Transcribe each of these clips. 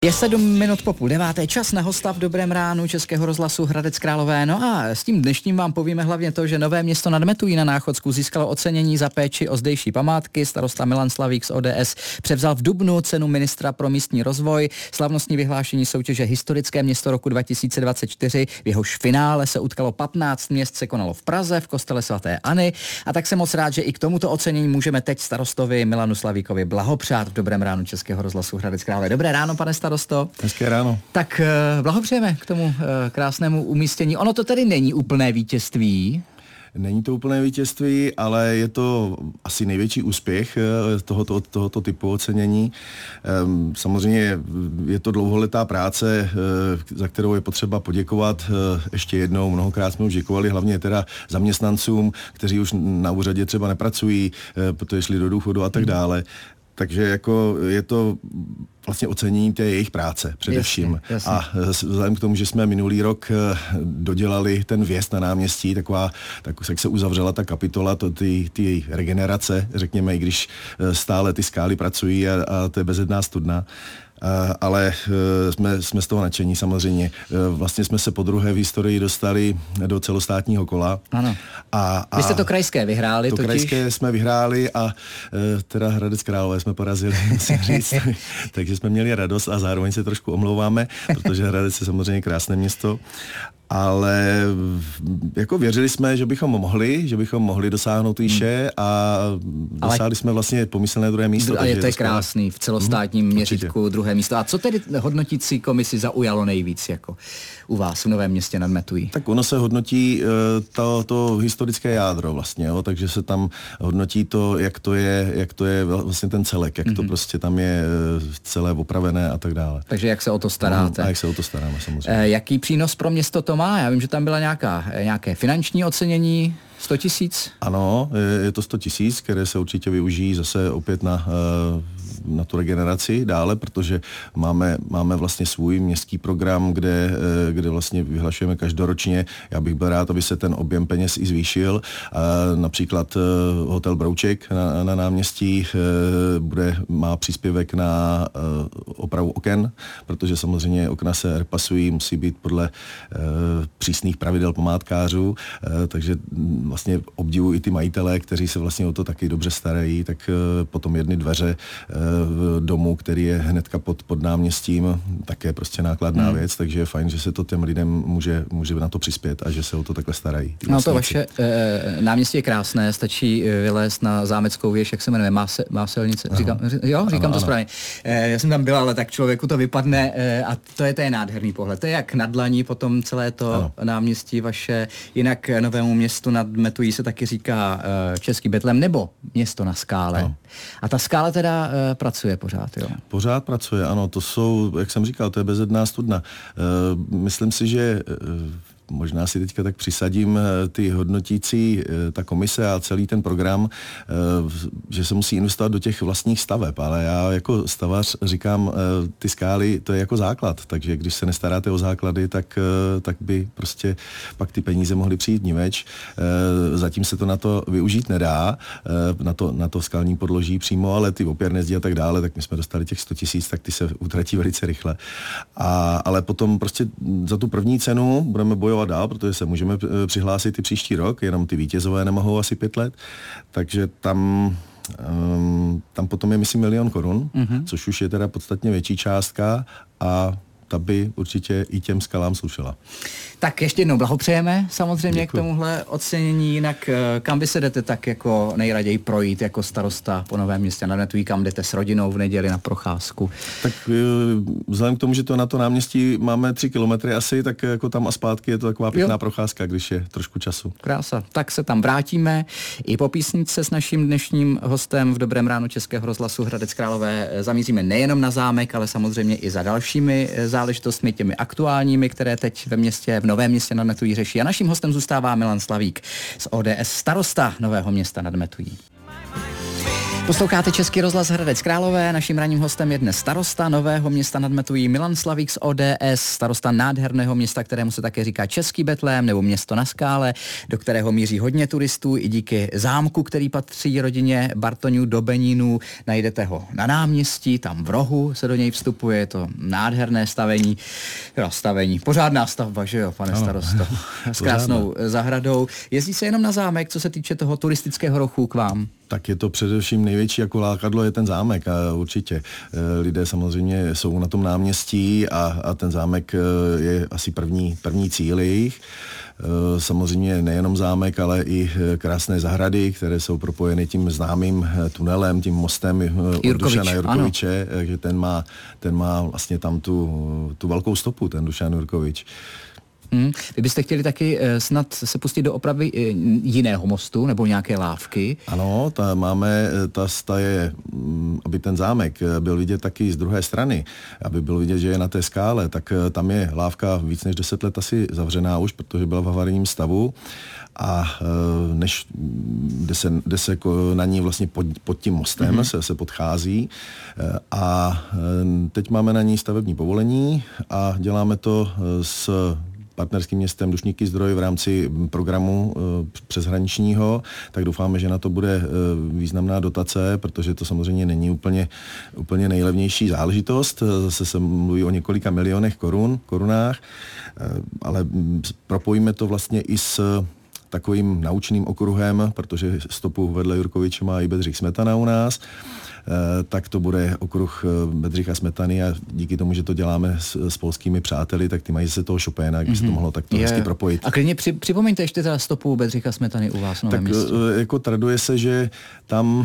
Je 7 minut po 8:30, čas na hosta v Dobrém ránu Českého rozhlasu Hradec Králové. No a s tím dnešním vám povíme hlavně to, že Nové Město nad Metují na Náchodsku získalo ocenění za péči o zdejší památky. Starosta Milan Slavík z ODS převzal v dubnu cenu ministra pro místní rozvoj. Slavnostní vyhlášení soutěže Historické město roku 2024. V jehož finále se utkalo 15 měst, se konalo v Praze, v kostele svaté Anny. A tak jsem moc rád, že i k tomuto ocenění můžeme teď starostovi Milanu Slavíkovi blahopřát v Dobrém ránu Českého rozhlasu Hradec Králové. Dobré ráno, pane starosto. Hezké ráno. Tak blahopřejeme k tomu krásnému umístění. Ono to tedy není úplné vítězství. Není to úplné vítězství, ale je to asi největší úspěch tohoto typu ocenění. Samozřejmě je to dlouholetá práce, za kterou je potřeba poděkovat ještě jednou. Mnohokrát jsme už děkovali, hlavně teda zaměstnancům, kteří už na úřadě třeba nepracují, protože šli do důchodu a tak dále. Takže jako je to vlastně ocenění té jejich práce především. Jasně. A vzhledem k tomu, že jsme minulý rok dodělali ten vjezd na náměstí, tak se uzavřela ta kapitola, ty regenerace, řekněme, i když stále ty skály pracují a to je bezedná studna. Ale jsme z toho nadšení samozřejmě. Vlastně jsme se podruhé v historii dostali do celostátního kola. Ano. Vy jste to krajské vyhráli to totiž? Krajské jsme vyhráli a teda Hradec Králové jsme porazili, musím říct. Takže jsme měli radost a zároveň se trošku omlouváme, protože Hradec je samozřejmě krásné město. Ale jako věřili jsme, že bychom mohli dosáhnout výše a dosáhli jsme vlastně pomyslné druhé místo. A je to krásný, v celostátním měřítku druhé místo. A co tedy hodnotící komisi zaujalo nejvíc jako u vás v Novém Městě nad Metují? Tak ono se hodnotí to historické jádro vlastně, jo? Takže se tam hodnotí to, jak to je vlastně ten celek, jak to prostě tam je celé opravené a tak dále. Takže jak se o to staráte? A jak se o to staráme samozřejmě. Jaký přínos pro město to má? Já vím, že tam byla nějaké finanční ocenění, 100 000? Ano, je to 100 000, které se určitě využijí zase opět na tu regeneraci dále, protože máme vlastně svůj městský program, kde vlastně vyhlašujeme každoročně. Já bych byl rád, aby se ten objem peněz i zvýšil. Například hotel Brouček na náměstí má příspěvek na opravu oken, protože samozřejmě okna se repasují, musí být podle přísných pravidel památkářů, takže vlastně obdivuji i ty majitelé, kteří se vlastně o to taky dobře starají, tak potom jedny dveře domu, který je hnedka pod náměstím, také prostě nákladná věc, takže je fajn, že se to těm lidem může na to přispět a že se o to takhle starají. No to vaše náměstí je krásné, stačí vylézt na Zámeckou věž, jak se jmenuje, Máselnice. Říkám to správně. Já jsem tam byl, ale tak člověku to vypadne a to je nádherný pohled. To je jak na dlaní, potom celé to náměstí vaše, jinak Novému Městu nad Metují se taky říká Český Betlém nebo Město na skále. No. A ta skála teda pracuje pořád, jo? Pořád pracuje, ano, to jsou, jak jsem říkal, to je bezedná studna. Myslím si, že možná si teďka tak přisadím ty hodnotící, ta komise a celý ten program, že se musí investovat do těch vlastních staveb, ale já jako stavař říkám, ty skály, to je jako základ, takže když se nestaráte o základy, tak by prostě pak ty peníze mohly přijít niveč. Zatím se to na to využít nedá, na to skalní podloží přímo, ale ty opěrné zdi a tak dále, tak my jsme dostali těch 100 000, tak ty se utratí velice rychle. Ale potom prostě za tu první cenu budeme bojovat dál, protože se můžeme přihlásit i příští rok, jenom ty vítězové nemohou asi 5 let, takže tam potom je, myslím, 1 000 000 korun, což už je teda podstatně větší částka a ta by určitě i těm skalám slušela. Tak ještě jednou blahopřejeme samozřejmě. Děkuji. K tomuhle ocenění, jinak kam vy se jdete tak jako nejraději projít jako starosta po Novém Městě nad Metují, kam jdete s rodinou v neděli na procházku? Tak vzhledem k tomu, že to na to náměstí máme 3 kilometry asi, tak jako tam a zpátky je to taková pěkná procházka, když je trošku času. Krása. Tak se tam vrátíme i po písničce s naším dnešním hostem v Dobrém ránu Českého rozhlasu Hradec Králové. Zamíříme nejenom na zámek, ale samozřejmě i za dalšími záležitostmi, těmi aktuálními, které teď ve městě, v Novém Městě nad Metují řeší. A naším hostem zůstává Milan Slavík z ODS, starosta Nového Města nad Metují. Posloucháte Český rozhlas Hradec Králové. Naším ranním hostem je dnes starosta Nového Města nad Metují Milan Slavík z ODS, starosta nádherného města, kterému se také říká Český Betlém nebo Město na skále, do kterého míří hodně turistů i díky zámku, který patří rodině Bartoňů do Benínů. Najdete ho na náměstí, tam v rohu se do něj vstupuje, je to nádherné stavení, pořádná stavba, že jo, pane starosto, s krásnou zahradou. Jezdí se jenom na zámek, co se týče toho turistického ruchu k vám? Tak je to především největší jako lákadlo je ten zámek a určitě. Lidé samozřejmě jsou na tom náměstí a ten zámek je asi první cíl jejich. Samozřejmě nejenom zámek, ale i krásné zahrady, které jsou propojeny tím známým tunelem, tím mostem od Dušana Jurkoviče, takže ten má vlastně tam tu velkou stopu, ten Dušan Jurkovič. Vy byste chtěli taky snad se pustit do opravy jiného mostu nebo nějaké lávky? Ano, ta je, aby ten zámek byl vidět taky z druhé strany, aby bylo vidět, že je na té skále, tak tam je lávka víc než 10 let asi zavřená už, protože byla v havarijním stavu a než jde se na ní vlastně pod tím mostem, se podchází a teď máme na ní stavební povolení a děláme to s partnerským městem Dušníky Zdroj v rámci programu přeshraničního, tak doufáme, že na to bude významná dotace, protože to samozřejmě není úplně nejlevnější záležitost. Zase se mluví o několika milionech korunách, ale propojíme to vlastně i s takovým naučným okruhem, protože stopu vedle Jurkoviče má i Bedřich Smetana u nás, tak to bude okruh Bedřicha Smetany a díky tomu, že to děláme s polskými přáteli, tak ty mají se toho Chopina, když se to mohlo takto hezky propojit. A klidně připomeňte ještě teda stopu Bedřicha Smetany u vás v Novém Městě. Jako traduje se, že tam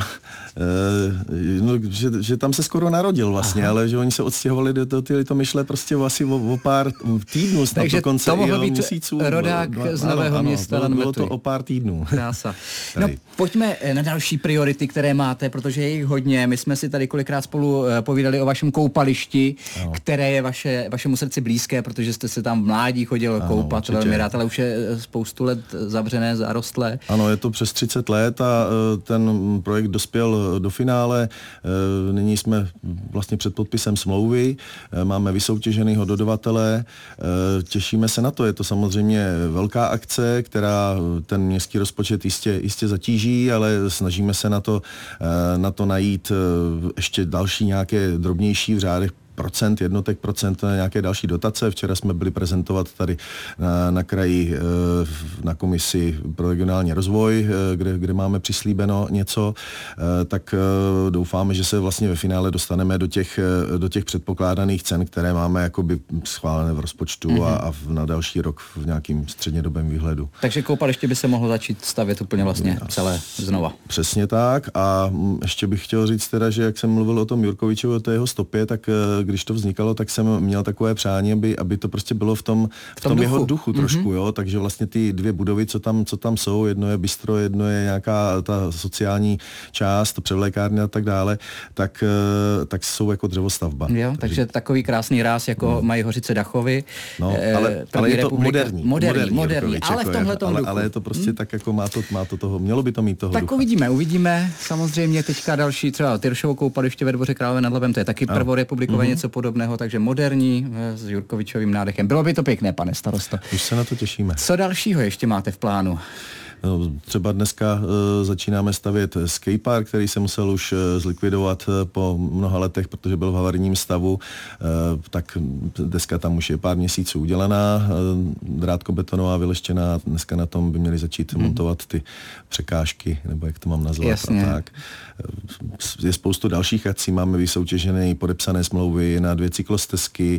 že tam se skoro narodil vlastně, ale že oni se odstěhovali do Litomyšle prostě asi o pár týdnů, snad dokonce to mohl být měsíců. Rodák z Nového Města. Bylo to o pár týdnů. Krása. No, pojďme na další priority, které máte, protože je jich hodně. My jsme si tady kolikrát spolu povídali o vašem koupališti, které je vašemu srdci blízké, protože jste se tam v mládí chodil koupat určitě. Velmi rád, ale už je spoustu let zavřené, zarostlé. Ano, je to přes 30 let a ten projekt dospěl do finále. Nyní jsme vlastně před podpisem smlouvy, máme vysoutěženého dodavatele, těšíme se na to. Je to samozřejmě velká akce, která ten městský rozpočet jistě zatíží, ale snažíme se na to najít ještě další nějaké drobnější v řádech jednotek procent nějaké další dotace. Včera jsme byli prezentovat tady na kraji na komisi pro regionální rozvoj, kde máme přislíbeno něco, tak doufáme, že se vlastně ve finále dostaneme do těch předpokládaných cen, které máme jakoby schválené v rozpočtu a na další rok v nějakým střednědobém výhledu. Takže koupaliště by se mohlo začít stavět úplně vlastně celé znova. Přesně tak a ještě bych chtěl říct teda, že jak jsem mluvil o tom Jurkovičovi, o té jeho stopě, tak když to vznikalo, tak jsem měl takové přání, aby to prostě bylo v tom jeho duchu trošku, jo, takže vlastně ty dvě budovy, co tam jsou, jedno je bistro, jedno je nějaká ta sociální část, to převlékárny a tak dále, tak jsou jako dřevostavba. Jo, takže takový krásný ráz, jako mají Hořice Dachovy. No, ale je to moderní, ale v tomhletom duchu. Ale je to prostě tak, jako má to toho, mělo by to mít toho tak ducha. uvidíme. Samozřejmě teďka další třeba Tyršovo koupaliště ve Dvoře Králové nad Labem, to je taky prvorepublikové něco podobného, takže moderní s Jurkovičovým nádechem. Bylo by to pěkné, pane starosto. Už se na to těšíme. Co dalšího ještě máte v plánu? No, třeba dneska začínáme stavět skatepark, který se musel už zlikvidovat po mnoha letech, protože byl v havarijním stavu, tak dneska tam už je pár měsíců udělaná, drátkobetonová vyleštěná, dneska na tom by měli začít montovat ty překážky, nebo jak to mám nazvat. Jasně. A tak. Je spoustu dalších akcí, máme vysoutěžené podepsané smlouvy na 2 cyklostezky,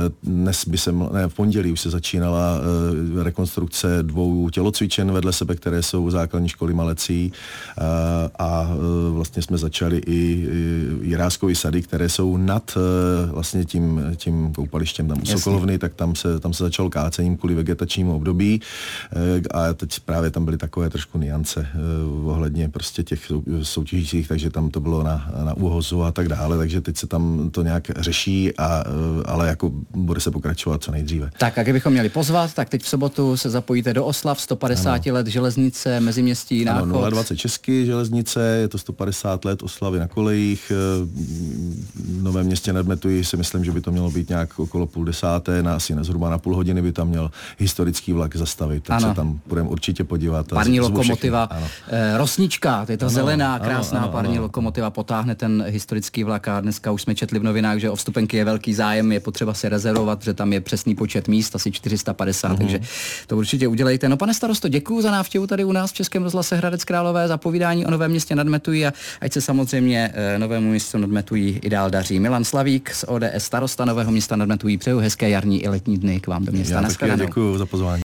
v pondělí už se začínala rekonstrukce 2 tělocvičen vedle sebe, které jsou v základní školy Malecí a vlastně jsme začali i Jiráskové sady, které jsou nad vlastně tím koupalištěm tam u Sokolovny, tak tam se začalo kácením kvůli vegetačnímu období a teď právě tam byly takové trošku niance ohledně prostě těch soutěžících, takže tam to bylo na úhozu a tak dále, takže teď se tam to nějak řeší, ale jako bude se pokračovat co nejdříve. Tak a kdybychom měli pozvat, tak teď v sobotu se zapojíte do oslav 150 let železnice železnice, Meziměstí, Náchod. Ano, 020 Česky železnice, je to 150 let oslavy na kolejích. V Novém Městě nad Metují si myslím, že by to mělo být nějak okolo 9:30, asi zhruba na půl hodiny by tam měl historický vlak zastavit, tak se tam budeme určitě podívat. Parní lokomotiva, Rosnička, to je ta zelená, krásná parní lokomotiva, potáhne ten historický vlak a dneska už jsme četli v novinách, že o vstupenky je velký zájem, je potřeba se rezervovat, že tam je přesný počet míst, asi 450, takže to určitě udělejte. No pane starosto, děkuju za návštěvu tady u nás v Českém rozhlase Hradec Králové, za povídání o Novém Městě nad Metují a ať se samozřejmě Novému Městu nad Metují i dál daří. Milan Slavík z ODS, starosta Nového Města nad Metují, přeju hezké jarní i letní dny k vám do města. Já taky děkuju za pozvání.